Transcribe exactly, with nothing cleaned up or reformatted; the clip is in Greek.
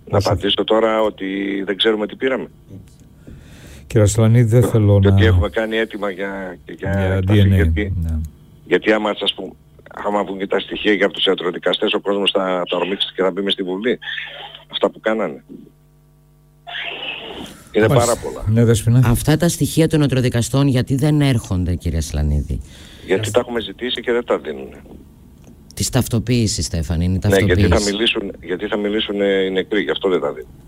Να απαντήσω τώρα ότι δεν ξέρουμε τι πήραμε. Κύριε Ασλανίδη, δεν θέλω και να... ότι έχουμε κάνει έτοιμα για, για, για εκτάση, ντι εν έι. γιατί, Ναι. γιατί άμα, σας πούμε, άμα βγουν και τα στοιχεία για τους ιατροδικαστές, ο κόσμος θα τα ορμήξει και θα μπει μες στη Βουλή. Αυτά που κάνανε. Είναι Μάλιστα. πάρα πολλά. Ναι, Δεσποιná. Αυτά τα στοιχεία των ιατροδικαστών γιατί δεν έρχονται, κύριε Ασλανίδη? Γιατί τα έχουμε ζητήσει και δεν τα δίνουν. Της ταυτοποίησης, Στέφανη, είναι η Ναι, ταυτοποίηση. γιατί θα μιλήσουν, γιατί θα μιλήσουν οι νεκροί, γι' αυτό δεν τα δίνουν.